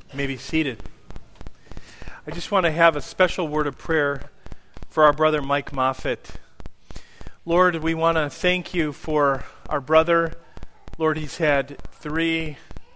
You may be seated. I just want to have a special word of prayer for our brother Mike Moffitt. Lord, we want to thank you for our brother. Lord, he's had three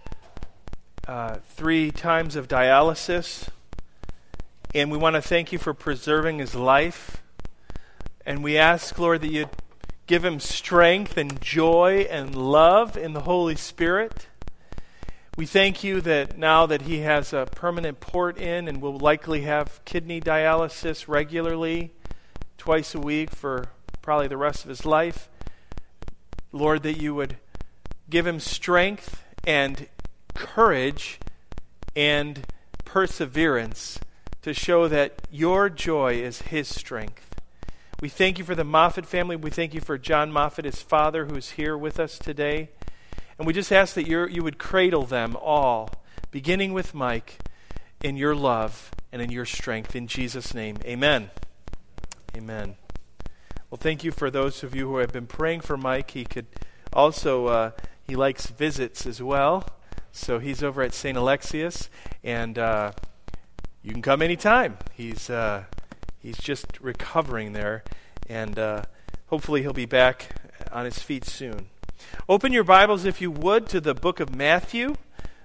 times of dialysis, and we want to thank you for preserving his life. And we ask, Lord, that you'd give him strength and joy and love in the Holy Spirit. We thank you that now that he has a permanent port in and will likely have kidney dialysis regularly, twice a week for probably the rest of his life, Lord, that you would give him strength and courage and perseverance to show that your joy is his strength. We thank you for the Moffitt family. We thank you for John Moffitt, his father, who is here with us today. And we just ask that you would cradle them all, beginning with Mike, in your love and in your strength. In Jesus' name, amen. Amen. Well, thank you for those of you who have been praying for Mike. He could also, he likes visits as well. So he's over at St. Alexius, and you can come anytime. He's just recovering there, and hopefully he'll be back on his feet soon. Open your Bibles, if you would, to the book of Matthew,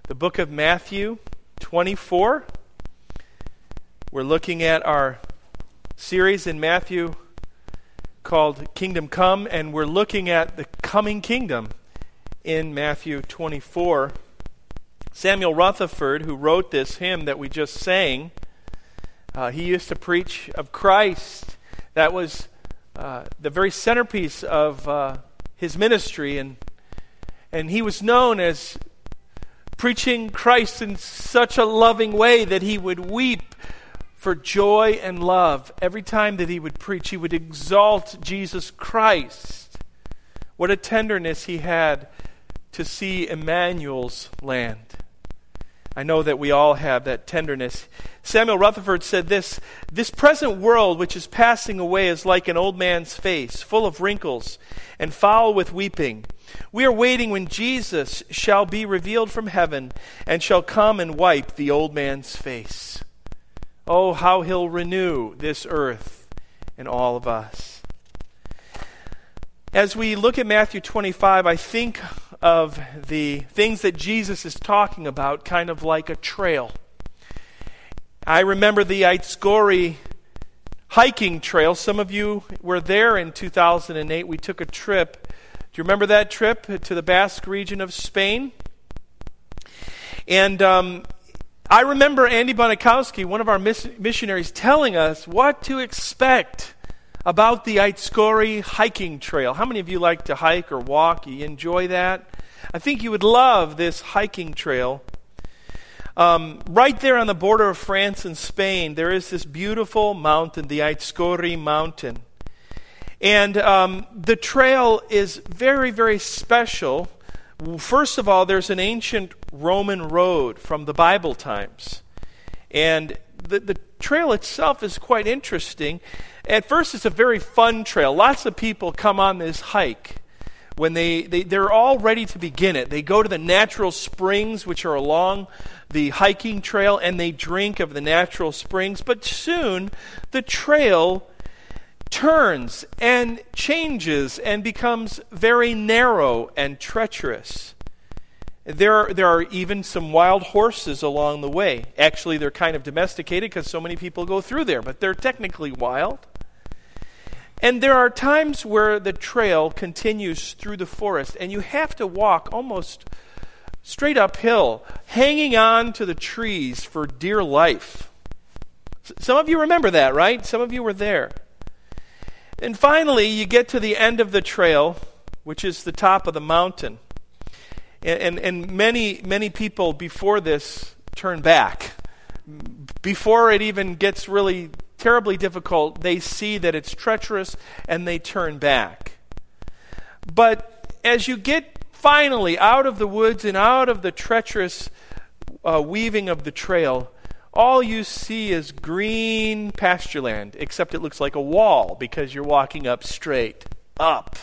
24. We're looking at our series in Matthew called Kingdom Come, and we're looking at the coming kingdom in Matthew 24. Samuel Rutherford, who wrote this hymn that we just sang, he used to preach of Christ. That was the very centerpiece of his ministry, and he was known as preaching Christ in such a loving way that he would weep for joy and love. Every time that he would preach, he would exalt Jesus Christ. What a tenderness he had to see Emmanuel's land. I know that we all have that tenderness. Samuel Rutherford said this present world which is passing away is like an old man's face, full of wrinkles and foul with weeping. We are waiting when Jesus shall be revealed from heaven and shall come and wipe the old man's face. Oh, how he'll renew this earth and all of us. As we look at Matthew 25, I think of the things that Jesus is talking about kind of like a trail. I remember the Aitskori hiking trail. Some of you were there in 2008. We took a trip. Do you remember that trip to the Basque region of Spain? And I remember Andy Bonikowski, one of our missionaries, telling us what to expect about the Aitskori hiking trail. How many of you like to hike or walk? You enjoy that? I think you would love this hiking trail. Right there on the border of France and Spain, there is this beautiful mountain, the Aitskori mountain. And the trail is very, very special. First of all, there's an ancient Roman road from the Bible times. And the trail itself is quite interesting. At first, it's a very fun trail. Lots of people come on this hike. When they're all ready to begin it, they go to the natural springs which are along the hiking trail, and they drink of the natural springs. But soon, the trail turns and changes and becomes very narrow and treacherous. There are even some wild horses along the way. Actually, they're kind of domesticated because so many people go through there, but they're technically wild. And there are times where the trail continues through the forest, and you have to walk almost straight uphill, hanging on to the trees for dear life. Some of you remember that, right? Some of you were there. And finally, you get to the end of the trail, which is the top of the mountain. And many people before this turn back. Before it even gets really terribly difficult, they see that it's treacherous and they turn back. But as you get finally out of the woods and out of the treacherous weaving of the trail, all you see is green pasture land, except it looks like a wall because you're walking up straight, up,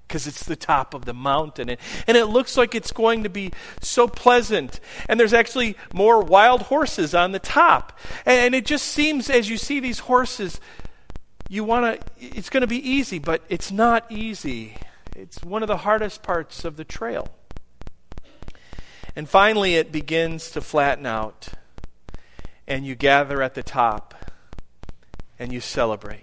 because it's the top of the mountain. And it looks like it's going to be so pleasant. And there's actually more wild horses on the top. And it just seems, as you see these horses, it's going to be easy, but it's not easy. It's one of the hardest parts of the trail. And finally, it begins to flatten out. And you gather at the top. And you celebrate.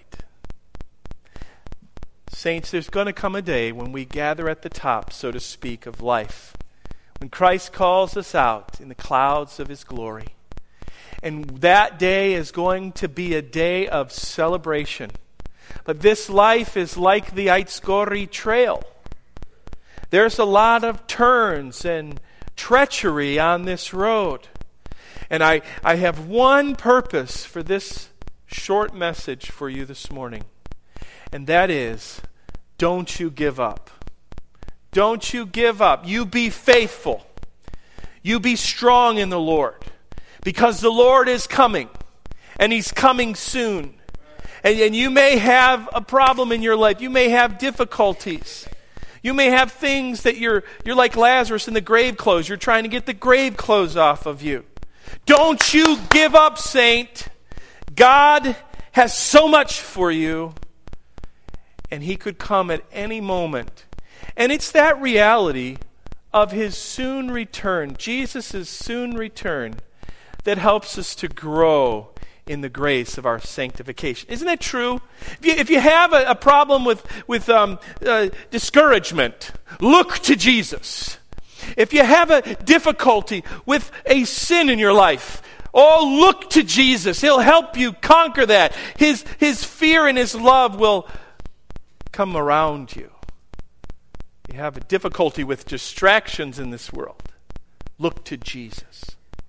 Saints, there's going to come a day when we gather at the top, so to speak, of life. When Christ calls us out in the clouds of His glory. And that day is going to be a day of celebration. But this life is like the Aitskori Trail. There's a lot of turns and treachery on this road. And I have one purpose for this short message for you this morning. And that is, don't you give up. Don't you give up. You be faithful. You be strong in the Lord. Because the Lord is coming. And He's coming soon. And you may have a problem in your life. You may have difficulties. You may have things that you're like Lazarus in the grave clothes. You're trying to get the grave clothes off of you. Don't you give up, saint. God has so much for you. And He could come at any moment. And it's that reality of His soon return, Jesus' soon return, that helps us to grow in the grace of our sanctification. Isn't that true? If you have a problem with discouragement, look to Jesus. If you have a difficulty with a sin in your life, look to Jesus. He'll help you conquer that. His fear and His love will come around you. You have a difficulty with distractions in this world. Look to Jesus.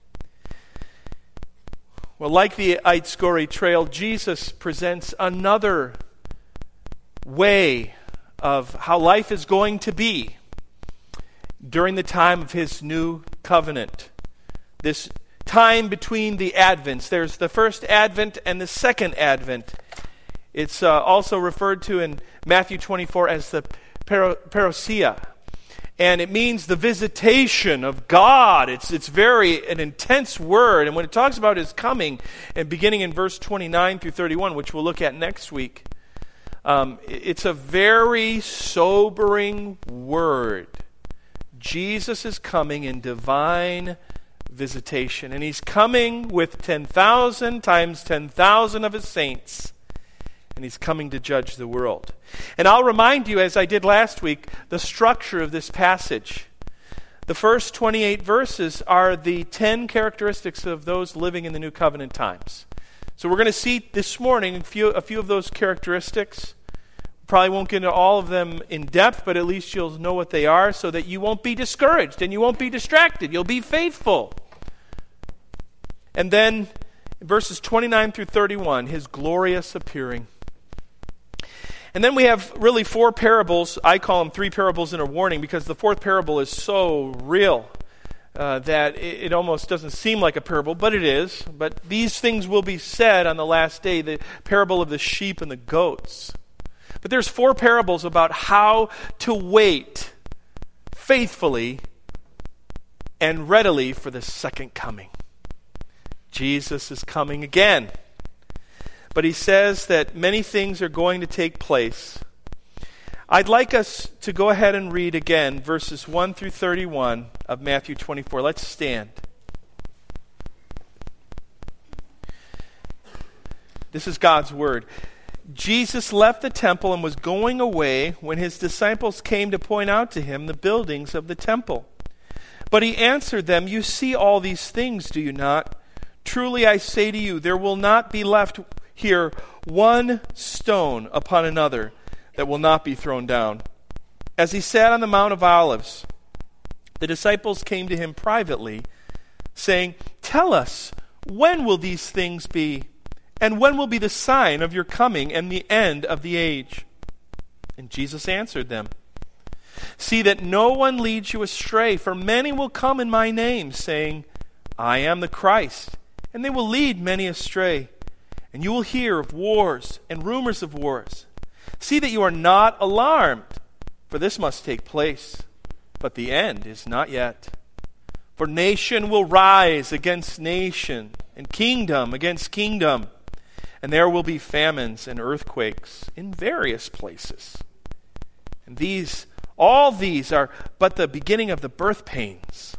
Well, like the Aitskori Trail, Jesus presents another way of how life is going to be during the time of His new covenant. This time between the Advents. There's the first Advent and the second Advent. It's also referred to in Matthew 24 as the parousia. And it means the visitation of God. It's very an intense word. And when it talks about His coming, and beginning in verse 29 through 31, which we'll look at next week, it's a very sobering word. Jesus is coming in divine visitation. And He's coming with 10,000 times 10,000 of His saints. And He's coming to judge the world. And I'll remind you, as I did last week, the structure of this passage. The first 28 verses are the 10 characteristics of those living in the New Covenant times. So we're going to see this morning a few of those characteristics. Probably won't get into all of them in depth, but at least you'll know what they are so that you won't be discouraged and you won't be distracted. You'll be faithful. And then verses 29 through 31, His glorious appearing. And then we have really 4 parables. I call them 3 parables and a warning because the 4th parable is so real that it almost doesn't seem like a parable, but it is. But these things will be said on the last day, the parable of the sheep and the goats. But there's 4 parables about how to wait faithfully and readily for the second coming. Jesus is coming again. But He says that many things are going to take place. I'd like us to go ahead and read again verses 1 through 31 of Matthew 24. Let's stand. This is God's word. Jesus left the temple and was going away when His disciples came to point out to Him the buildings of the temple. But He answered them, "You see all these things, do you not? Truly I say to you, there will not be left here one stone upon another that will not be thrown down." As He sat on the Mount of Olives, the disciples came to Him privately, saying, "Tell us, when will these things be? And when will be the sign of your coming and the end of the age?" And Jesus answered them, "See that no one leads you astray, for many will come in my name, saying, 'I am the Christ,' and they will lead many astray. And you will hear of wars and rumors of wars. See that you are not alarmed, For this must take place, but the end is not yet. For nation will rise against nation, and kingdom against kingdom, and there will be famines and earthquakes in various places. And all these are but the beginning of the birth pains.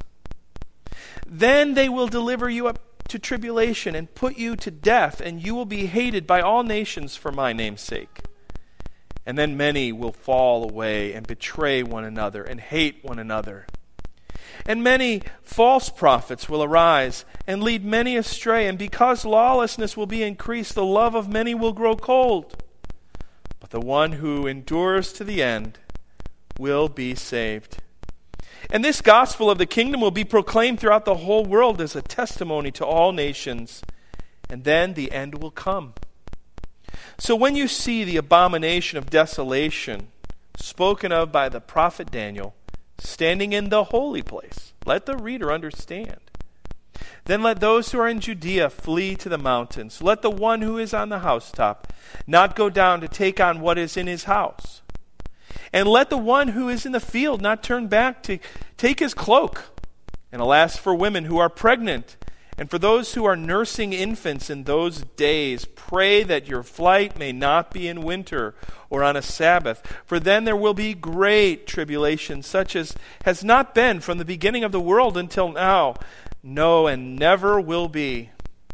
Then they will deliver you up to tribulation and put you to death, and you will be hated by all nations for my name's sake. And then many will fall away and betray one another and hate one another. And many false prophets will arise and lead many astray, and because lawlessness will be increased, the love of many will grow cold. But the one who endures to the end will be saved. And this gospel of the kingdom will be proclaimed throughout the whole world as a testimony to all nations, and then the end will come. So when you see the abomination of desolation spoken of by the prophet Daniel standing in the holy place, let the reader understand. Then let those who are in Judea flee to the mountains. Let the one who is on the housetop not go down to take on what is in his house. And let the one who is in the field not turn back to take his cloak. And alas for women who are pregnant, and for those who are nursing infants in those days, pray that your flight may not be in winter or on a Sabbath, for then there will be great tribulation, such as has not been from the beginning of the world until now, no, and never will be.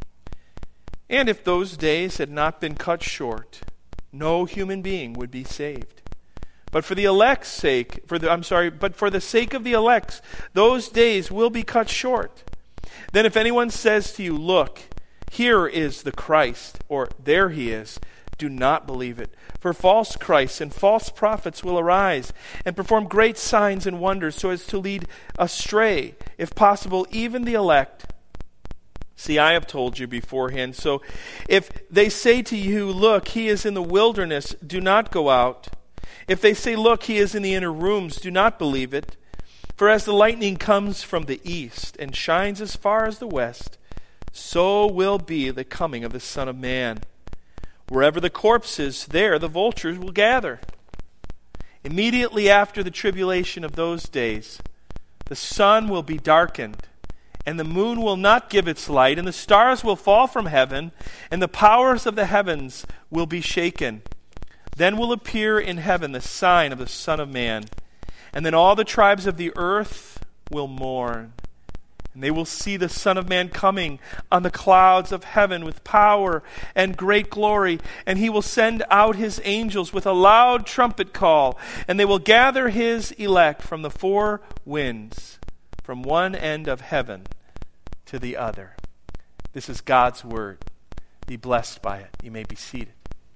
And if those days had not been cut short, no human being would be saved. But for the elect's sake, for the sake of the elect, those days will be cut short. Then if anyone says to you, look, here is the Christ, or there he is, do not believe it. For false Christs and false prophets will arise and perform great signs and wonders so as to lead astray, if possible, even the elect. See, I have told you beforehand. So if they say to you, look, he is in the wilderness, do not go out. If they say, look, he is in the inner rooms, do not believe it. For as the lightning comes from the east and shines as far as the west, so will be the coming of the Son of Man. Wherever the corpse is, there the vultures will gather. Immediately after the tribulation of those days, the sun will be darkened, and the moon will not give its light, and the stars will fall from heaven, and the powers of the heavens will be shaken. Then will appear in heaven the sign of the Son of Man. And then all the tribes of the earth will mourn. And they will see the Son of Man coming on the clouds of heaven with power and great glory. And he will send out his angels with a loud trumpet call. And they will gather his elect from the four winds, from one end of heaven to the other. This is God's word. Be blessed by it. You may be seated.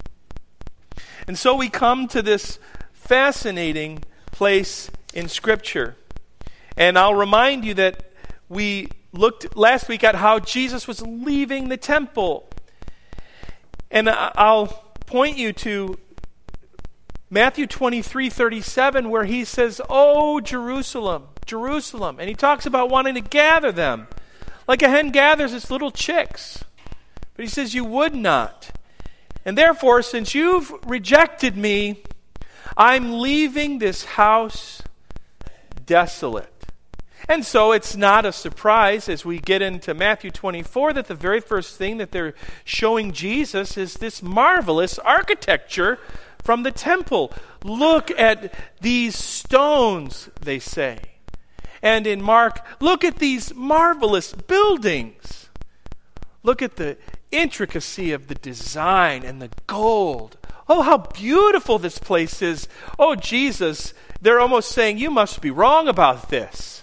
And so we come to this fascinating place in Scripture. And I'll remind you that we looked last week at how Jesus was leaving the temple. And I'll point you to Matthew 23:37, where he says, "Oh, Jerusalem, Jerusalem." And he talks about wanting to gather them, like a hen gathers its little chicks. But he says, "You would not. And therefore, since you've rejected me, I'm leaving this house desolate." And so it's not a surprise as we get into Matthew 24 that the very first thing that they're showing Jesus is this marvelous architecture from the temple. Look at these stones, they say. And in Mark, look at these marvelous buildings. Look at the intricacy of the design and the gold. Oh, how beautiful this place is. Oh, Jesus, they're almost saying, you must be wrong about this.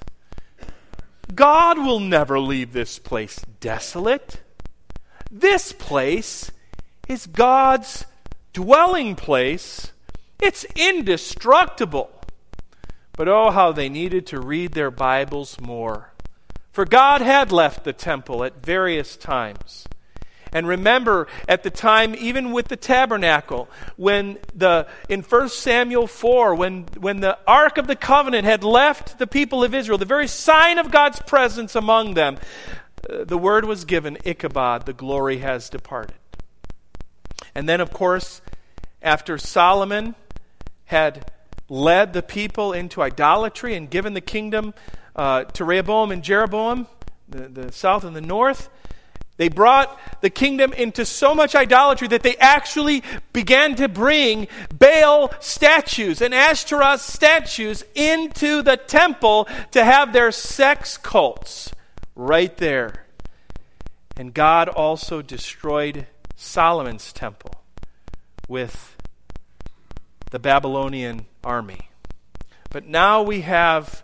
God will never leave this place desolate. This place is God's dwelling place. It's indestructible. But oh, how they needed to read their Bibles more. For God had left the temple at various times. And remember, at the time, even with the tabernacle, in 1 Samuel 4, when the Ark of the Covenant had left the people of Israel, the very sign of God's presence among them, the word was given, Ichabod, the glory has departed. And then, of course, after Solomon had led the people into idolatry and given the kingdom to Rehoboam and Jeroboam, the south and the north. They brought the kingdom into so much idolatry that they actually began to bring Baal statues and Ashtaroth statues into the temple to have their sex cults right there. And God also destroyed Solomon's temple with the Babylonian army. But now we have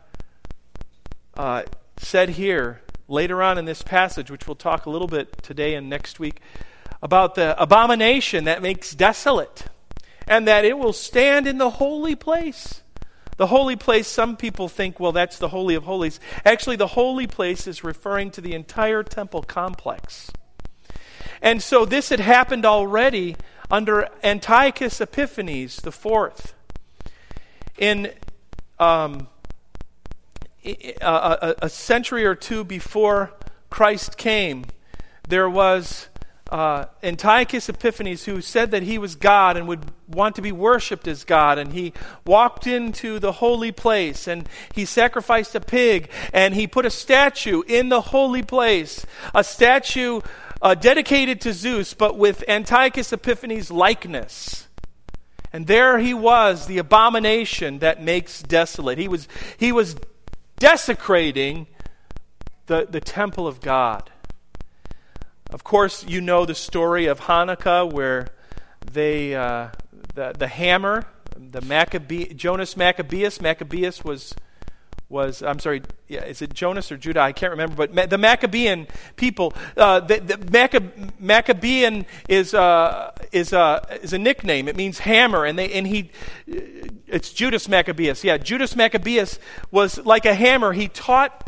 said here, later on in this passage, which we'll talk a little bit today and next week, about the abomination that makes desolate, and that it will stand in the holy place. The holy place, some people think, well, that's the Holy of Holies. Actually, the holy place is referring to the entire temple complex. And so this had happened already under Antiochus Epiphanes IV. In a century or two before Christ came, there was Antiochus Epiphanes who said that he was God and would want to be worshipped as God. And he walked into the holy place and he sacrificed a pig and he put a statue in the holy place, a statue dedicated to Zeus, but with Antiochus Epiphanes' likeness. And there he was, the abomination that makes desolate. He was desecrating the temple of God. Of course, you know the story of Hanukkah, where they the hammer, Jonas Maccabeus. Maccabeus was I'm sorry, yeah, is it Jonas or Judah? I can't remember. But the Maccabean people, Maccabean is a nickname. It means hammer, it's Judas Maccabeus. Yeah, Judas Maccabeus was like a hammer. He taught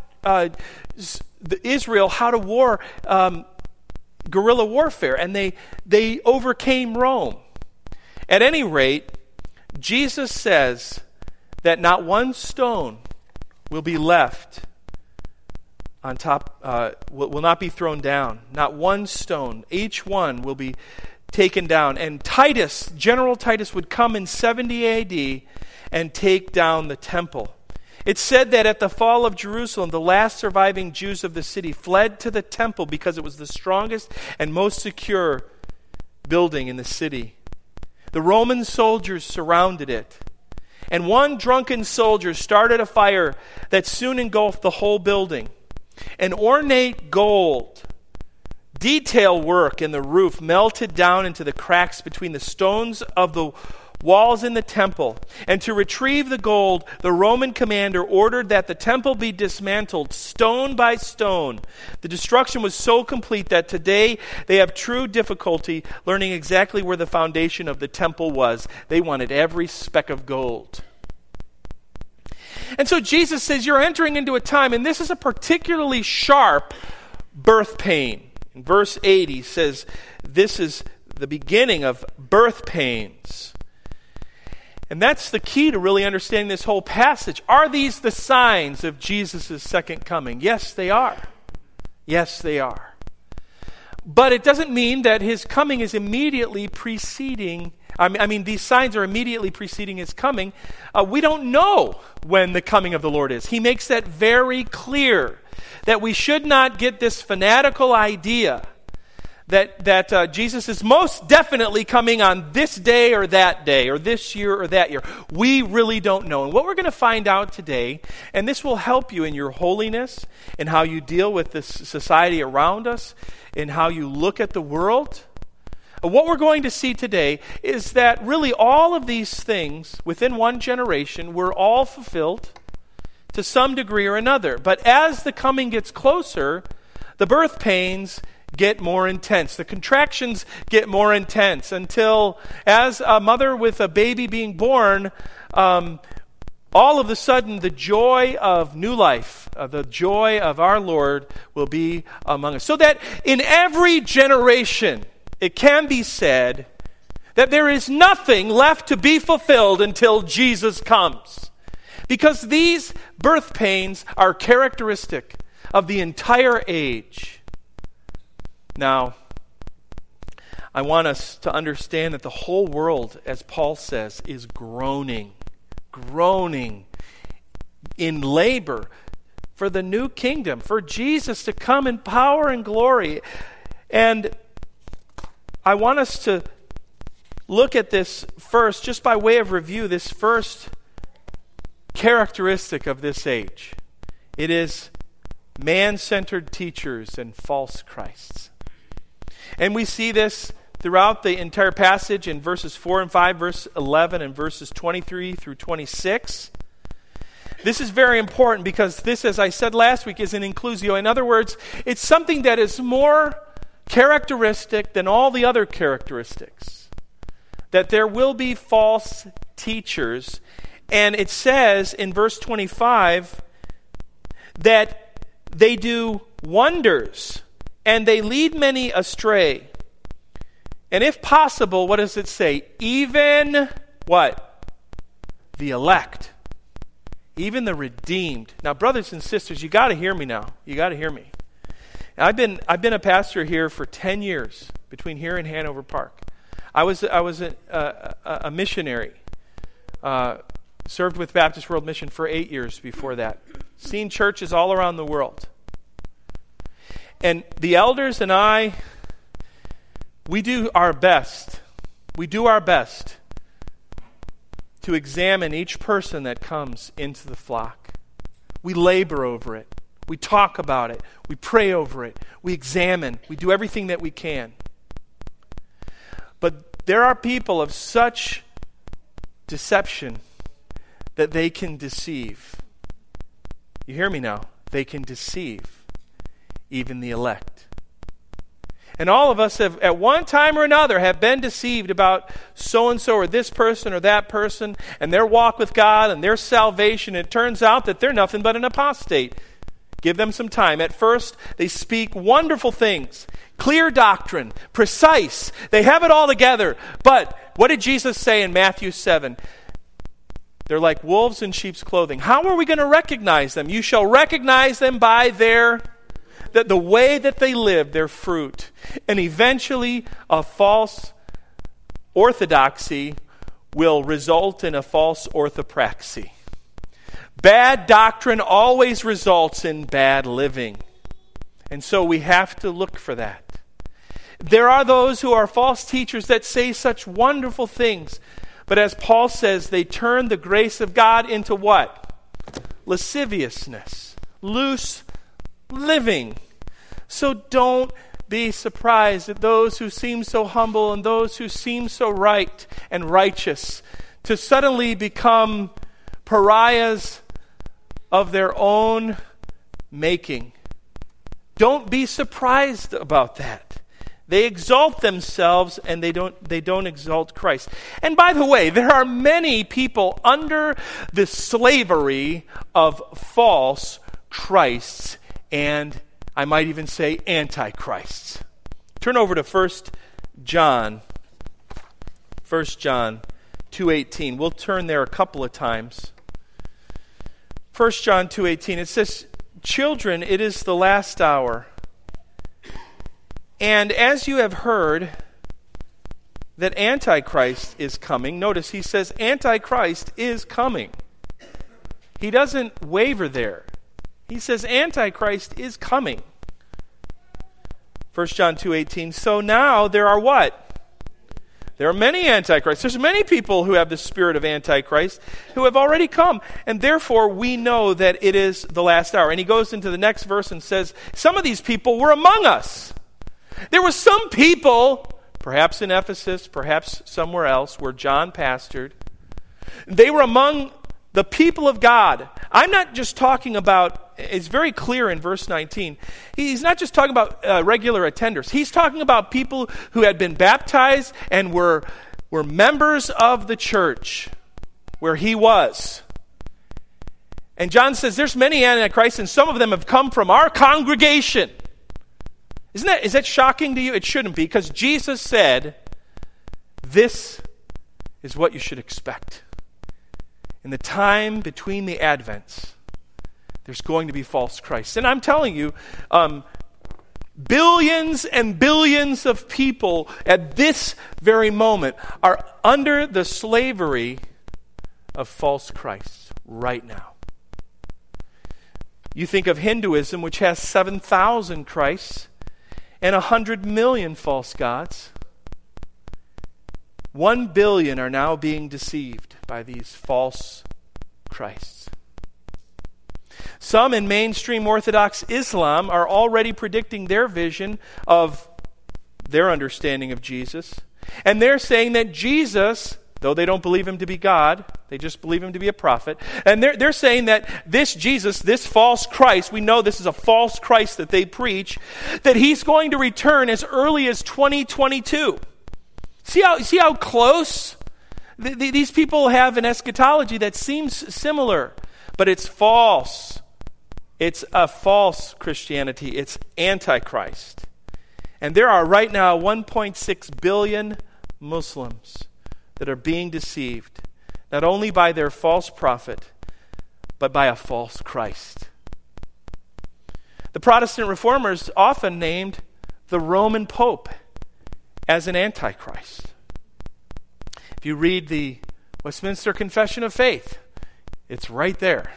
Israel how to guerrilla warfare, and they overcame Rome. At any rate, Jesus says that not one stone will be left on top, will not be thrown down. Not one stone. Each one will be taken down. And Titus, General Titus, would come in 70 AD and take down the temple. It's said that at the fall of Jerusalem, the last surviving Jews of the city fled to the temple because it was the strongest and most secure building in the city. The Roman soldiers surrounded it. And one drunken soldier started a fire that soon engulfed the whole building. An ornate gold detail work in the roof melted down into the cracks between the stones of the walls in the temple. And to retrieve the gold, the Roman commander ordered that the temple be dismantled stone by stone. The destruction was so complete that today they have true difficulty learning exactly where the foundation of the temple was. They wanted every speck of gold. And so Jesus says you're entering into a time, and this is a particularly sharp birth pain. In verse 8 he says this is the beginning of birth pains. And that's the key to really understanding this whole passage. Are these the signs of Jesus' second coming? Yes, they are. Yes, they are. But it doesn't mean that his coming is immediately preceding. These signs are immediately preceding his coming. We don't know when the coming of the Lord is. He makes that very clear, that we should not get this fanatical idea that Jesus is most definitely coming on this day, or this year or that year. We really don't know. And what we're going to find out today, and this will help you in your holiness, in how you deal with this society around us, in how you look at the world. What we're going to see today is that really all of these things within one generation were all fulfilled to some degree or another. But as the coming gets closer, the birth pains get more intense. The contractions get more intense until, as a mother with a baby being born, all of a sudden the joy of new life, the joy of our Lord will be among us. So that in every generation, it can be said that there is nothing left to be fulfilled until Jesus comes. Because these birth pains are characteristic of the entire age. Now, I want us to understand that the whole world, as Paul says, is groaning groaning in labor for the new kingdom, for Jesus to come in power and glory. And I want us to look at this first, just by way of review, this first characteristic of this age. It is man-centered teachers and false Christs. And we see this throughout the entire passage in verses 4 and 5, verse 11, and verses 23 through 26. This is very important because this, as I said last week, is an inclusio. In other words, it's something that is more characteristic than all the other characteristics. That there will be false teachers. And it says in verse 25 that they do wonders and they lead many astray. And if possible, what does it say? Even what? The elect. Even the redeemed. Now, brothers and sisters, you got to hear me now. You got to hear me. I've been a pastor here for 10 years, between here and Hanover Park. I was a missionary. Served with Baptist World Mission for 8 years before that. Seen churches all around the world. And the elders and I, we do our best. We do our best to examine each person that comes into the flock. We labor over it. We talk about it. We pray over it. We examine. We do everything that we can. But there are people of such deception that they can deceive. You hear me now? They can deceive even the elect. And all of us have, at one time or another, have been deceived about so-and-so or this person or that person and their walk with God and their salvation. It turns out that they're nothing but an apostate. Give them some time. At first, they speak wonderful things, clear doctrine, precise. They have it all together. But what did Jesus say in Matthew 7? They're like wolves in sheep's clothing. How are we going to recognize them? You shall recognize them by the way that they live, their fruit. And eventually, a false orthodoxy will result in a false orthopraxy. Bad doctrine always results in bad living. And so we have to look for that. There are those who are false teachers that say such wonderful things. But as Paul says, they turn the grace of God into what? Lasciviousness. Loose living. So don't be surprised at those who seem so humble and those who seem so right and righteous to suddenly become pariahs of their own making. Don't be surprised about that. They exalt themselves and they don't exalt Christ. And by the way, there are many people under the slavery of false Christs and I might even say antichrists. Turn over to 1 John 2:18. We'll turn there a couple of times. 1 John 2:18, it says, "Children, it is the last hour. And as you have heard that Antichrist is coming," notice he says Antichrist is coming. He doesn't waver there. He says Antichrist is coming. 1 John 2:18, "So now there are what? There are many Antichrists." There's many people who have the spirit of Antichrist who have already come. And therefore we know that it is the last hour. And he goes into the next verse and says, some of these people were among us. There were some people, perhaps in Ephesus, perhaps somewhere else where John pastored. They were among the people of God. I'm not just talking about, it's very clear in verse 19. He's not just talking about regular attenders. He's talking about people who had been baptized and were members of the church where he was. And John says there's many antichrists and some of them have come from our congregation. Is that shocking to you? It shouldn't be, because Jesus said, this is what you should expect. In the time between the Advents, there's going to be false Christs. And I'm telling you, billions and billions of people at this very moment are under the slavery of false Christs right now. You think of Hinduism, which has 7,000 Christs and 100 million false gods. 1 billion are now being deceived by these false Christs. Some in mainstream Orthodox Islam are already predicting their vision of their understanding of Jesus. And they're saying that Jesus, though they don't believe him to be God, they just believe him to be a prophet. And they're saying that this Jesus, this false Christ, we know this is a false Christ that they preach, that he's going to return as early as 2022. See how close? These people have an eschatology that seems similar, but it's false. It's a false Christianity. It's Antichrist. And there are right now 1.6 billion Muslims that are being deceived, not only by their false prophet, but by a false Christ. The Protestant reformers often named the Roman Pope as an Antichrist. If you read the Westminster Confession of Faith, it's right there.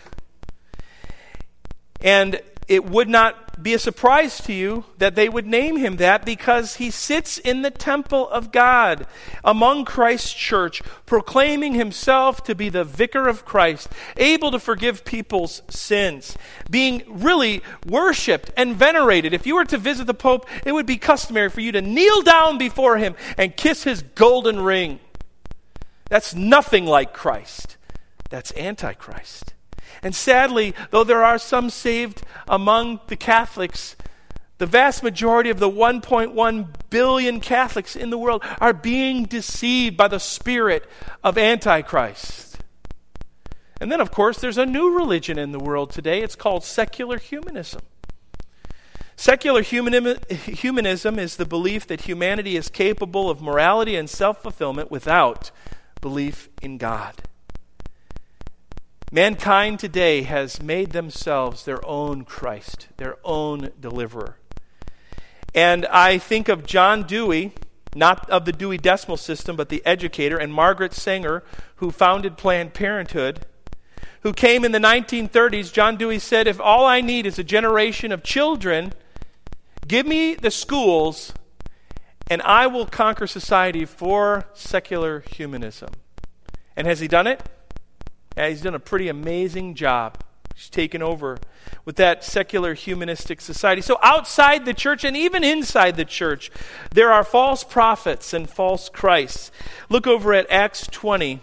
And it would not be a surprise to you that they would name him that, because he sits in the temple of God among Christ's church, proclaiming himself to be the vicar of Christ, able to forgive people's sins, being really worshipped and venerated. If you were to visit the Pope, it would be customary for you to kneel down before him and kiss his golden ring. That's nothing like Christ. That's Antichrist. And sadly, though there are some saved among the Catholics, the vast majority of the 1.1 billion Catholics in the world are being deceived by the spirit of Antichrist. And then, of course, there's a new religion in the world today. It's called secular humanism. Secular humanism is the belief that humanity is capable of morality and self-fulfillment without belief in God. Mankind today has made themselves their own Christ, their own deliverer. And I think of John Dewey, not of the Dewey Decimal System, but the educator, and Margaret Sanger, who founded Planned Parenthood, who came in the 1930s. John Dewey said, if all I need is a generation of children, give me the schools, and I will conquer society for secular humanism. And has he done it? Yeah, he's done a pretty amazing job. He's taken over with that secular humanistic society. So outside the church and even inside the church, there are false prophets and false Christs. Look over at Acts 20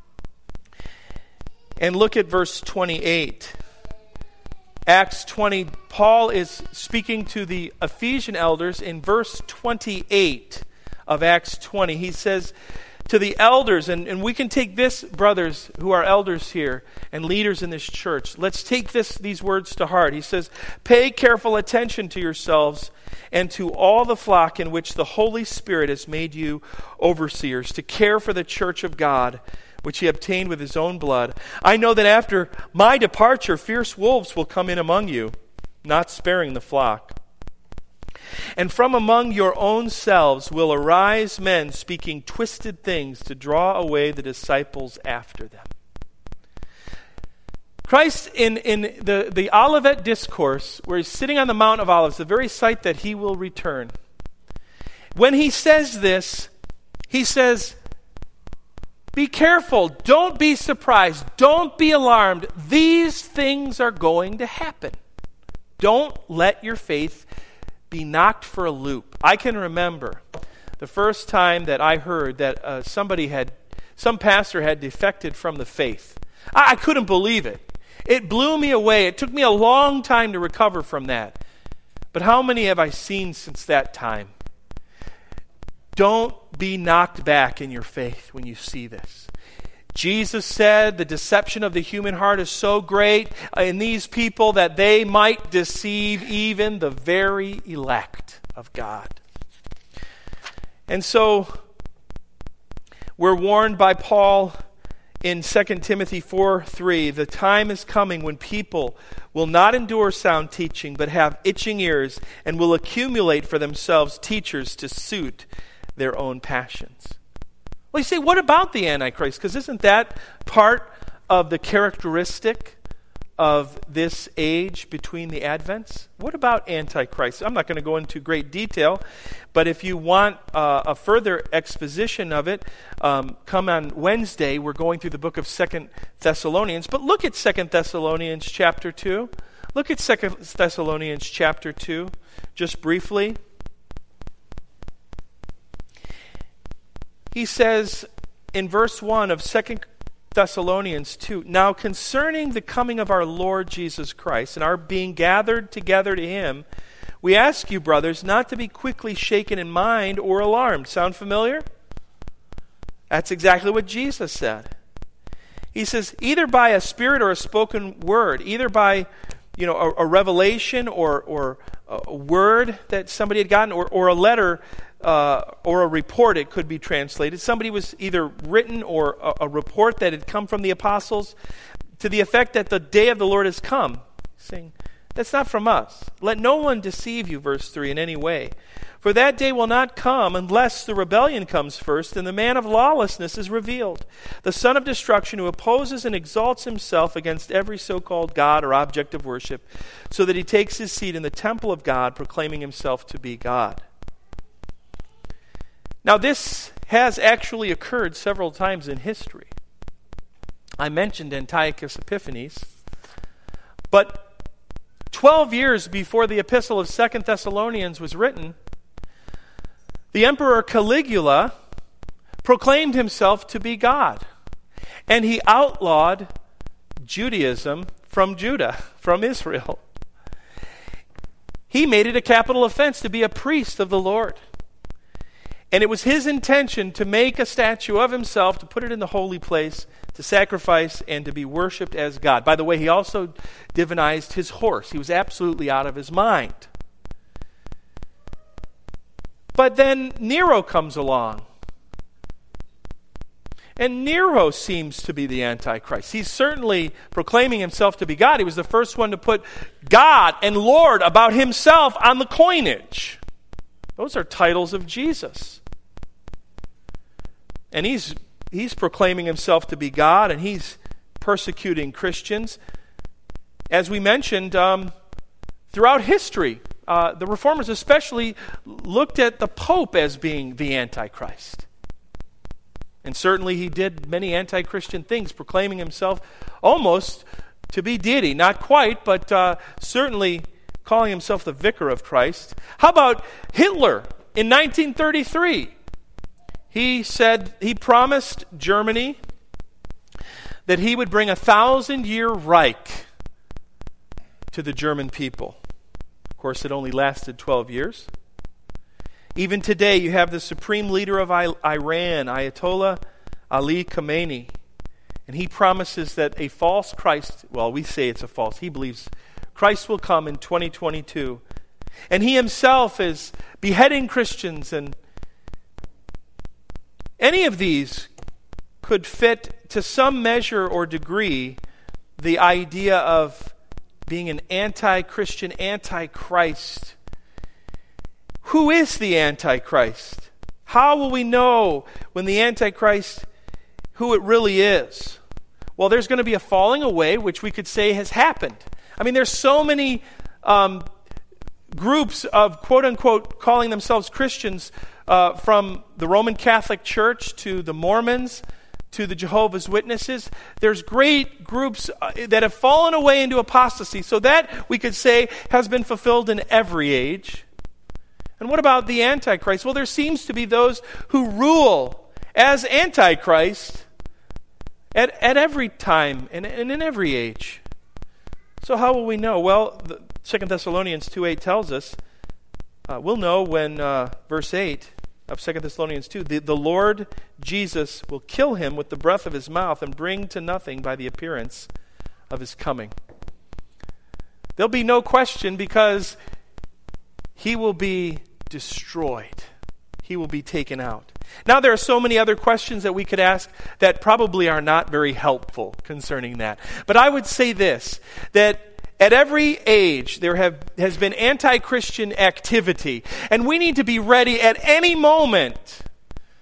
and look at verse 28. Acts 20, Paul is speaking to the Ephesian elders in verse 28 of Acts 20. He says to the elders, and we can take this, brothers who are elders here and leaders in this church, let's take these words to heart. He says, pay careful attention to yourselves and to all the flock in which the Holy Spirit has made you overseers, to care for the church of God, which he obtained with his own blood. I know that after my departure, fierce wolves will come in among you, not sparing the flock. And from among your own selves will arise men speaking twisted things to draw away the disciples after them. Christ, in the Olivet Discourse, where he's sitting on the Mount of Olives, the very site that he will return, when he says this, he says, be careful, don't be surprised, don't be alarmed. These things are going to happen. Don't let your faith be knocked for a loop. I can remember the first time that I heard that some pastor had defected from the faith. I couldn't believe it. It blew me away. It took me a long time to recover from that. But how many have I seen since that time? Don't be knocked back in your faith when you see this. Jesus said the deception of the human heart is so great in these people that they might deceive even the very elect of God. And so we're warned by Paul in 2 Timothy 4:3, the time is coming when people will not endure sound teaching, but have itching ears, and will accumulate for themselves teachers to suit their own passions. Well, you say, what about the Antichrist? Because isn't that part of the characteristic of this age between the Advents? What about Antichrist? I'm not going to go into great detail, but if you want a further exposition of it, come on Wednesday. We're going through the book of 2 Thessalonians. But look at 2 Thessalonians chapter 2. Look at 2 Thessalonians chapter 2, just briefly. He says in verse 1 of 2 Thessalonians 2, "Now concerning the coming of our Lord Jesus Christ and our being gathered together to him, we ask you, brothers, not to be quickly shaken in mind or alarmed." Sound familiar? That's exactly what Jesus said. He says, either by a spirit or a spoken word, either by a revelation or a word that somebody had gotten, or a letter or a report, it could be translated. Somebody was either written or a report that had come from the apostles to the effect that the day of the Lord has come. Saying, that's not from us. Let no one deceive you, verse 3, in any way. For that day will not come unless the rebellion comes first and the man of lawlessness is revealed, the son of destruction, who opposes and exalts himself against every so-called God or object of worship, so that he takes his seat in the temple of God, proclaiming himself to be God. Now, this has actually occurred several times in history. I mentioned Antiochus Epiphanes, but 12 years before the epistle of 2 Thessalonians was written, the Emperor Caligula proclaimed himself to be God, and he outlawed Judaism from Judah, from Israel. He made it a capital offense to be a priest of the Lord. And it was his intention to make a statue of himself, to put it in the holy place, to sacrifice, and to be worshipped as God. By the way, he also divinized his horse. He was absolutely out of his mind. But then Nero comes along. And Nero seems to be the Antichrist. He's certainly proclaiming himself to be God. He was the first one to put God and Lord about himself on the coinage. Those are titles of Jesus. And he's proclaiming himself to be God, and he's persecuting Christians. As we mentioned, throughout history, the Reformers especially looked at the Pope as being the Antichrist. And certainly he did many anti-Christian things, proclaiming himself almost to be deity. Not quite, but certainly calling himself the vicar of Christ. How about Hitler in 1933? He promised Germany that he would bring 1,000-year Reich to the German people. Of course, it only lasted 12 years. Even today, you have the supreme leader of Iran, Ayatollah Ali Khamenei, and he promises that a false Christ, well, we say it's a false, he believes Christ will come in 2022. And he himself is beheading Christians, and any of these could fit to some measure or degree the idea of being an anti-Christian, anti-Christ. Who is the Antichrist? How will we know when the Antichrist, who it really is? Well, there's going to be a falling away, which we could say has happened. I mean, there's so many groups of quote-unquote calling themselves Christians, from the Roman Catholic Church to the Mormons to the Jehovah's Witnesses. There's great groups that have fallen away into apostasy. So that, we could say, has been fulfilled in every age. And what about the Antichrist? Well, there seems to be those who rule as Antichrist at every time and in every age. So how will we know? Well, 2 Thessalonians 2:8 tells us, we'll know when, verse 8 of 2 Thessalonians 2, the Lord Jesus will kill him with the breath of his mouth and bring to nothing by the appearance of his coming. There'll be no question, because he will be destroyed. He will be taken out. Now, there are so many other questions that we could ask that probably are not very helpful concerning that. But I would say this, that at every age there has been anti-Christian activity, and we need to be ready at any moment,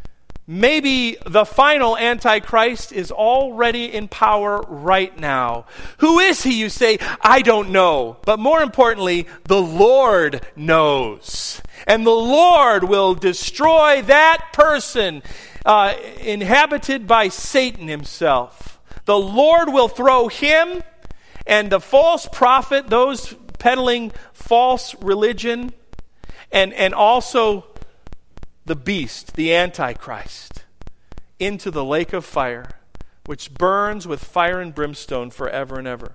Maybe the final Antichrist is already in power right now. Who is he, you say? I don't know. But more importantly, the Lord knows. And the Lord will destroy that person inhabited by Satan himself. The Lord will throw him and the false prophet, those peddling false religion, and also the beast, the Antichrist, into the lake of fire, which burns with fire and brimstone forever and ever.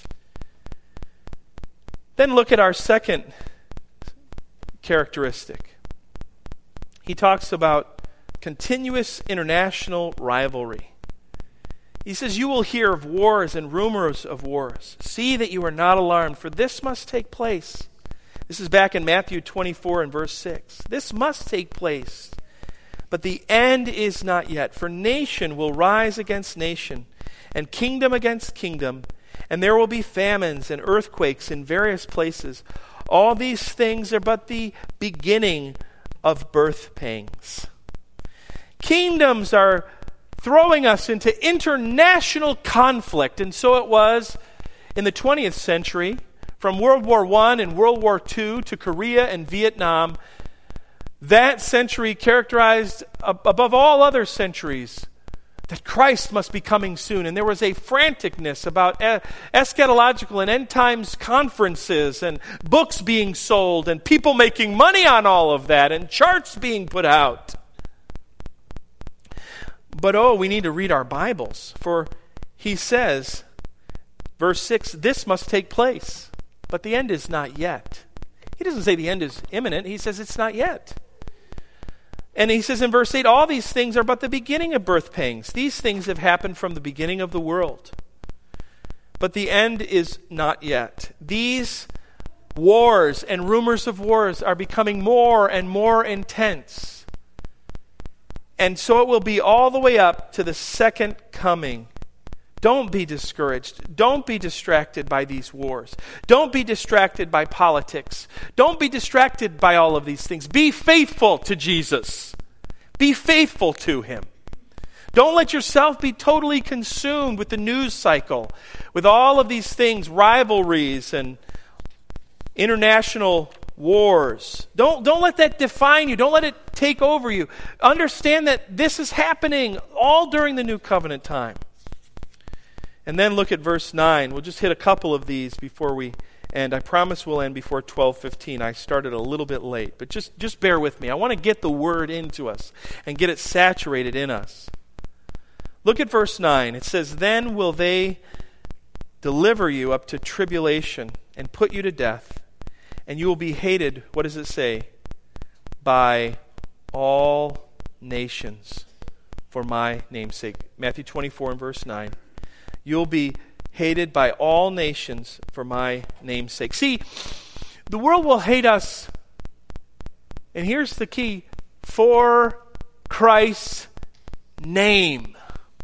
Then look at our second characteristic. He talks about continuous international rivalry. He says, you will hear of wars and rumors of wars. See that you are not alarmed, for this must take place. This is back in Matthew 24 and verse 6. This must take place, but the end is not yet. For nation will rise against nation, and kingdom against kingdom, and there will be famines and earthquakes in various places. All these things are but the beginning of birth pangs. Kingdoms are throwing us into international conflict, and so it was in the 20th century. From World War I and World War II to Korea and Vietnam, that century characterized, above all other centuries, that Christ must be coming soon. And there was a franticness about eschatological and end times conferences and books being sold and people making money on all of that and charts being put out. But we need to read our Bibles, for he says, verse 6, this must take place. But the end is not yet. He doesn't say the end is imminent. He says it's not yet. And he says in verse 8, all these things are but the beginning of birth pangs. These things have happened from the beginning of the world. But the end is not yet. These wars and rumors of wars are becoming more and more intense. And so it will be all the way up to the second coming. Don't be discouraged. Don't be distracted by these wars. Don't be distracted by politics. Don't be distracted by all of these things. Be faithful to Jesus. Be faithful to him. Don't let yourself be totally consumed with the news cycle, with all of these things, rivalries and international wars. Don't let that define you. Don't let it take over you. Understand that this is happening all during the New Covenant time. And then look at verse 9. We'll just hit a couple of these before we end. I promise we'll end before 12:15. I started a little bit late, but just bear with me. I want to get the word into us and get it saturated in us. Look at verse 9. It says, then will they deliver you up to tribulation and put you to death, and you will be hated, what does it say? By all nations for my name's sake. Matthew 24 and verse 9. You'll be hated by all nations for my name's sake. See, the world will hate us, and here's the key, for Christ's name.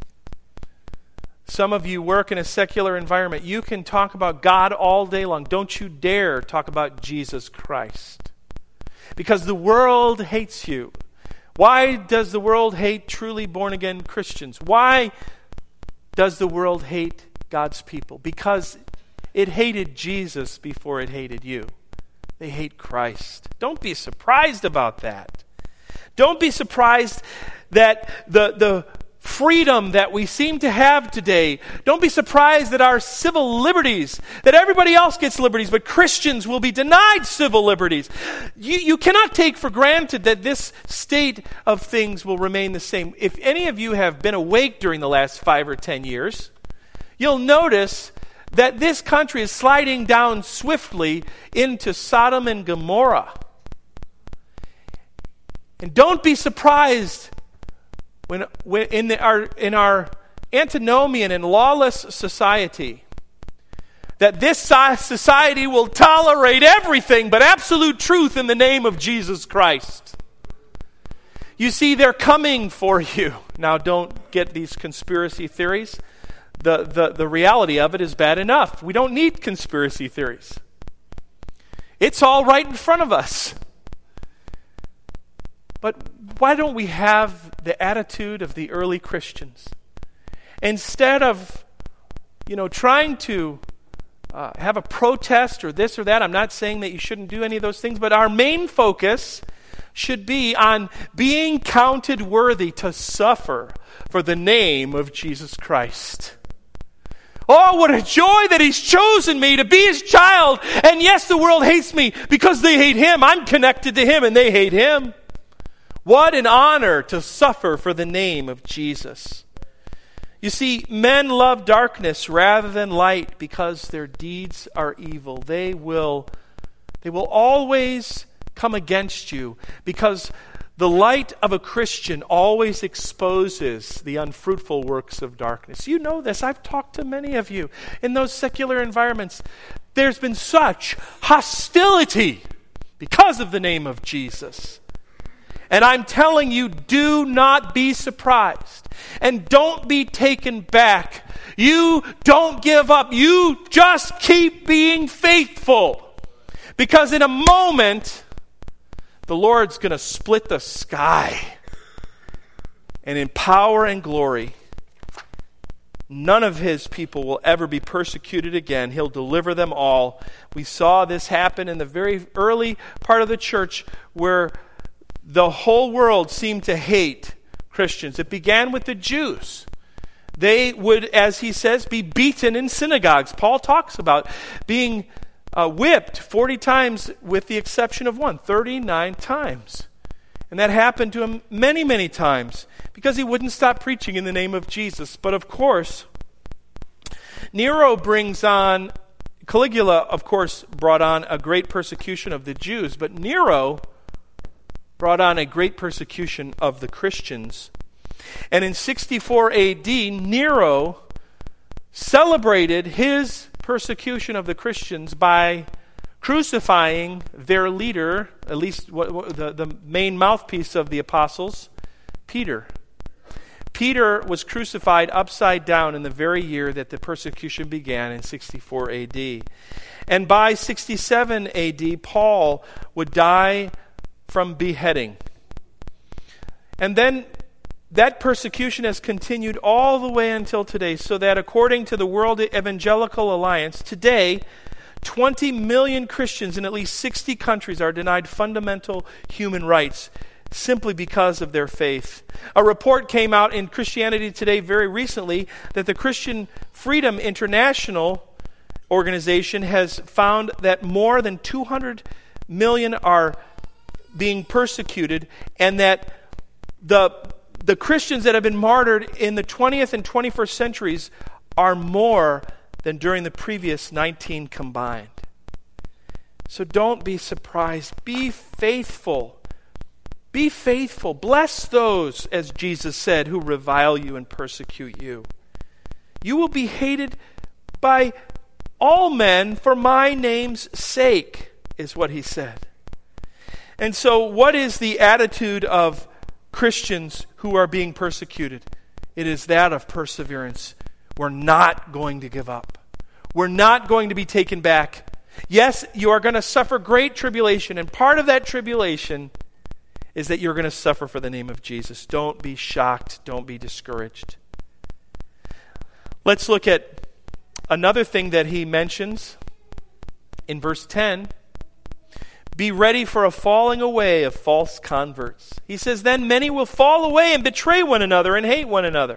Some of you work in a secular environment. You can talk about God all day long. Don't you dare talk about Jesus Christ. Because the world hates you. Why does the world hate truly born-again Christians? Why does the world hate God's people? Because it hated Jesus before it hated you. They hate Christ. Don't be surprised about that. Don't be surprised that the freedom that we seem to have today, don't be surprised that our civil liberties, that everybody else gets liberties, but Christians will be denied civil liberties. You cannot take for granted that this state of things will remain the same. If any of you have been awake during the last 5 or 10 years, you'll notice that this country is sliding down swiftly into Sodom and Gomorrah. And don't be surprised when in our antinomian and lawless society, that this society will tolerate everything but absolute truth in the name of Jesus Christ. You see, they're coming for you. Now, don't get these conspiracy theories. The reality of it is bad enough. We don't need conspiracy theories. It's all right in front of us. But why don't we have the attitude of the early Christians? Instead of, trying to have a protest or this or that, I'm not saying that you shouldn't do any of those things, but our main focus should be on being counted worthy to suffer for the name of Jesus Christ. Oh, what a joy that He's chosen me to be His child. And yes, the world hates me because they hate Him. I'm connected to Him and they hate Him. What an honor to suffer for the name of Jesus. You see, men love darkness rather than light because their deeds are evil. They will always come against you because the light of a Christian always exposes the unfruitful works of darkness. You know this. I've talked to many of you in those secular environments. There's been such hostility because of the name of Jesus. And I'm telling you, do not be surprised. And don't be taken back. You don't give up. You just keep being faithful. Because in a moment, the Lord's going to split the sky. And in power and glory, none of His people will ever be persecuted again. He'll deliver them all. We saw this happen in the very early part of the church where the whole world seemed to hate Christians. It began with the Jews. They would, as he says, be beaten in synagogues. Paul talks about being whipped 40 times with the exception of 39 times. And that happened to him many, many times because he wouldn't stop preaching in the name of Jesus. But of course, Caligula, of course, brought on a great persecution of the Jews. But Nero brought on a great persecution of the Christians. And in 64 AD, Nero celebrated his persecution of the Christians by crucifying their leader, at least the main mouthpiece of the apostles, Peter. Peter was crucified upside down in the very year that the persecution began in 64 AD. And by 67 AD, Paul would die from beheading. And then that persecution has continued all the way until today, so that according to the World Evangelical Alliance, today, 20 million Christians in at least 60 countries are denied fundamental human rights simply because of their faith. A report came out in Christianity Today very recently that the Christian Freedom International organization has found that more than 200 million are being persecuted, and that the Christians that have been martyred in the 20th and 21st centuries are more than during the previous 19 combined. So don't be surprised. Be faithful. Be faithful. Bless those, as Jesus said, who revile you and persecute you. You will be hated by all men for my name's sake, is what he said. And so what is the attitude of Christians who are being persecuted? It is that of perseverance. We're not going to give up. We're not going to be taken back. Yes, you are going to suffer great tribulation, and part of that tribulation is that you're going to suffer for the name of Jesus. Don't be shocked. Don't be discouraged. Let's look at another thing that he mentions in verse 10. Be ready for a falling away of false converts. He says, then many will fall away and betray one another and hate one another.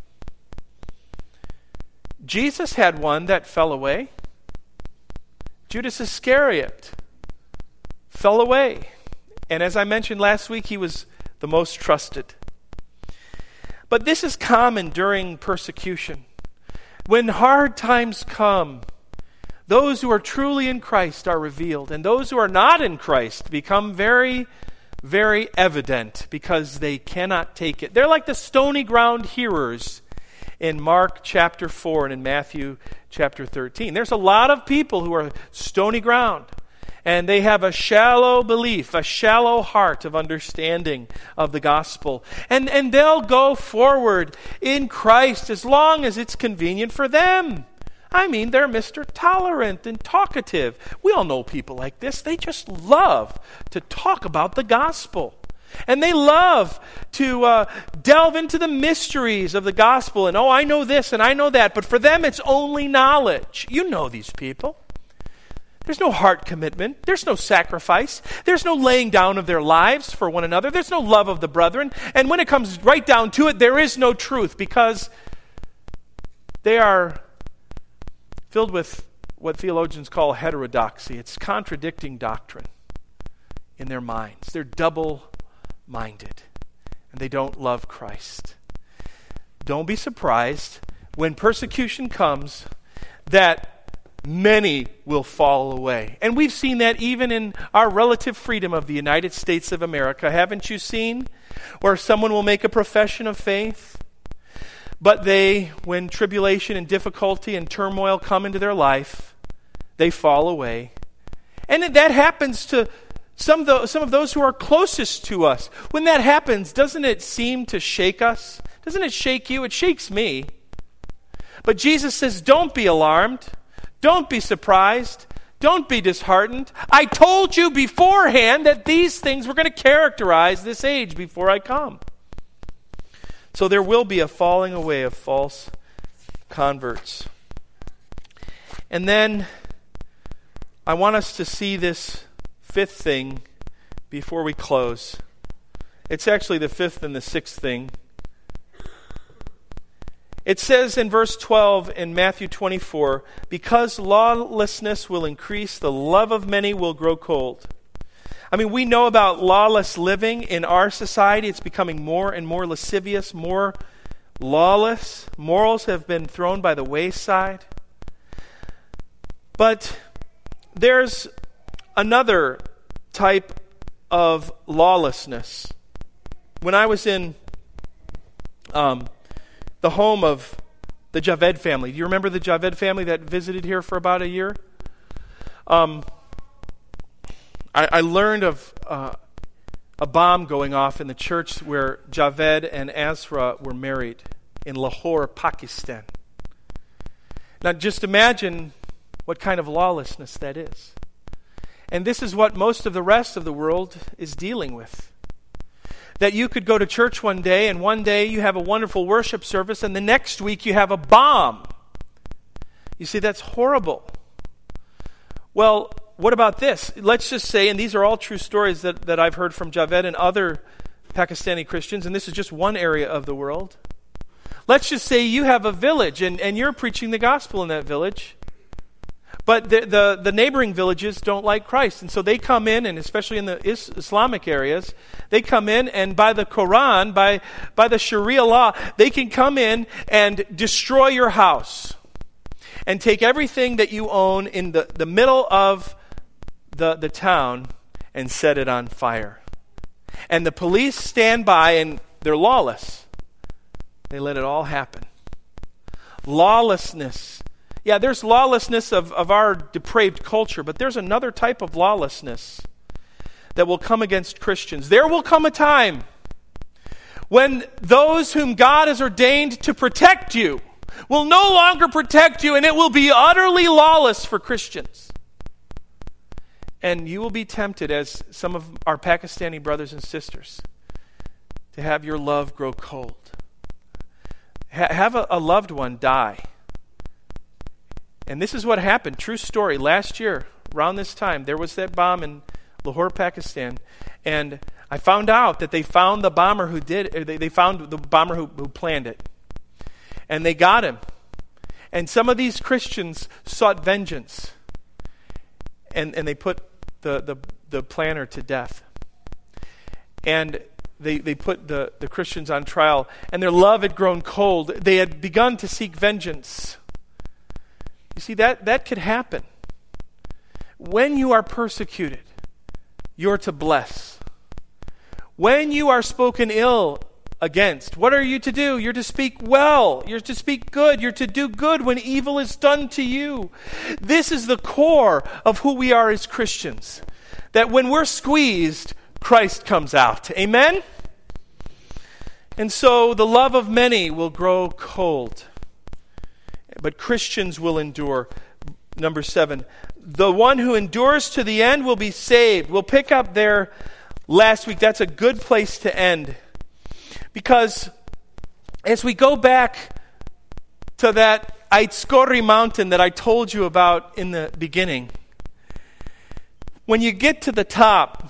Jesus had one that fell away. Judas Iscariot fell away. And as I mentioned last week, he was the most trusted. But this is common during persecution. When hard times come, those who are truly in Christ are revealed, and those who are not in Christ become very, very evident because they cannot take it. They're like the stony ground hearers in Mark chapter 4 and in Matthew chapter 13. There's a lot of people who are stony ground, and they have a shallow belief, a shallow heart of understanding of the gospel. And they'll go forward in Christ as long as it's convenient for them. I mean, they're Mr. Tolerant and talkative. We all know people like this. They just love to talk about the gospel. And they love to delve into the mysteries of the gospel. And, I know this and I know that. But for them, it's only knowledge. You know these people. There's no heart commitment. There's no sacrifice. There's no laying down of their lives for one another. There's no love of the brethren. And when it comes right down to it, there is no truth because they are filled with what theologians call heterodoxy. It's contradicting doctrine in their minds. They're double-minded, and they don't love Christ. Don't be surprised when persecution comes that many will fall away. And we've seen that even in our relative freedom of the United States of America. Haven't you seen where someone will make a profession of faith, but when tribulation and difficulty and turmoil come into their life, they fall away. And that happens to some of those who are closest to us. When that happens, doesn't it seem to shake us? Doesn't it shake you? It shakes me. But Jesus says, don't be alarmed. Don't be surprised. Don't be disheartened. I told you beforehand that these things were going to characterize this age before I come. So there will be a falling away of false converts. And then I want us to see this fifth thing before we close. It's actually the fifth and the sixth thing. It says in verse 12 in Matthew 24, because lawlessness will increase, the love of many will grow cold. I mean, we know about lawless living in our society. It's becoming more and more lascivious, more lawless. Morals have been thrown by the wayside. But there's another type of lawlessness. When I was in the home of the Javed family, do you remember the Javed family that visited here for about a year? I learned of a bomb going off in the church where Javed and Asra were married in Lahore, Pakistan. Now just imagine what kind of lawlessness that is. And this is what most of the rest of the world is dealing with. That you could go to church one day, and one day you have a wonderful worship service, and the next week you have a bomb. You see, that's horrible. Well, what about this? Let's just say, and these are all true stories that I've heard from Javed and other Pakistani Christians, and this is just one area of the world. Let's just say you have a village, and you're preaching the gospel in that village. But the neighboring villages don't like Christ. And so they come in, and especially in the Islamic areas, they come in and by the Quran, by the Sharia law, they can come in and destroy your house and take everything that you own in the middle of the town and set it on fire. And the police stand by and they're lawless. They let it all happen. Lawlessness. Yeah, there's lawlessness of our depraved culture, but there's another type of lawlessness that will come against Christians. There will come a time when those whom God has ordained to protect you will no longer protect you, and it will be utterly lawless for Christians. And you will be tempted, as some of our Pakistani brothers and sisters, to have your love grow cold. Have a loved one die. And this is what happened. True story. Last year, around this time, there was that bomb in Lahore, Pakistan. And I found out that they found the bomber who they found the bomber who planned it. And they got him. And some of these Christians sought vengeance. And they put the planner to death. And they put the Christians on trial. And their love had grown cold. They had begun to seek vengeance. You see, that could happen. When you are persecuted, you're to bless. When you are spoken ill against, what are you to do? You're to speak well. You're to speak good. You're to do good when evil is done to you. This is the core of who we are as Christians. That when we're squeezed, Christ comes out. Amen? And so the love of many will grow cold. But Christians will endure. Number 7, the one who endures to the end will be saved, will pick up their last week, that's a good place to end. Because as we go back to that Aitskori mountain that I told you about in the beginning, when you get to the top,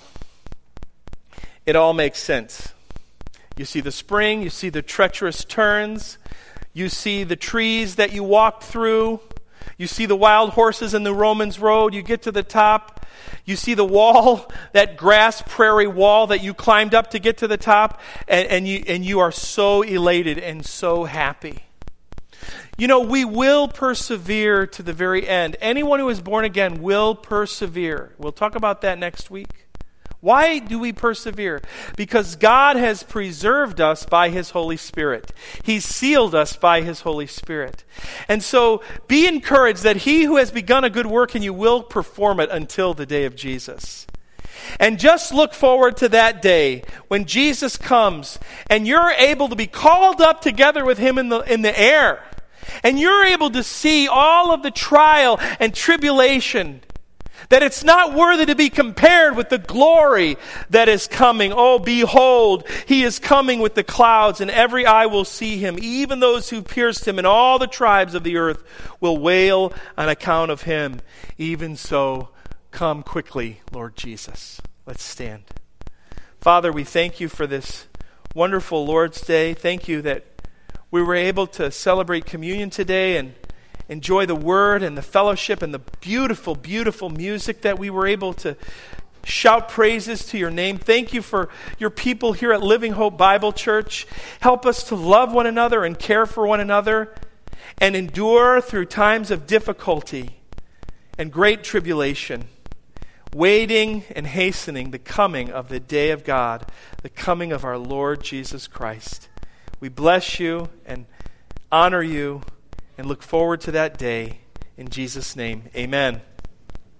it all makes sense. You see the spring, you see the treacherous turns, you see the trees that you walked through, you see the wild horses in the Romans road, you get to the top, you see the wall, that grass prairie wall that you climbed up to get to the top, and you are so elated and so happy. You know, we will persevere to the very end. Anyone who is born again will persevere. We'll talk about that next week. Why do we persevere? Because God has preserved us by His Holy Spirit. He's sealed us by His Holy Spirit. And so be encouraged that He who has begun a good work in you will perform it until the day of Jesus. And just look forward to that day when Jesus comes and you're able to be called up together with Him in the air. And you're able to see all of the trial and tribulation, that it's not worthy to be compared with the glory that is coming. Oh, behold, He is coming with the clouds, and every eye will see Him, even those who pierced Him, and all the tribes of the earth will wail on account of Him. Even so, come quickly, Lord Jesus. Let's stand. Father, we thank You for this wonderful Lord's Day. Thank You that we were able to celebrate communion today and enjoy the Word and the fellowship and the beautiful, beautiful music that we were able to shout praises to Your name. Thank You for Your people here at Living Hope Bible Church. Help us to love one another and care for one another and endure through times of difficulty and great tribulation, waiting and hastening the coming of the day of God, the coming of our Lord Jesus Christ. We bless You and honor You and look forward to that day. In Jesus' name, amen.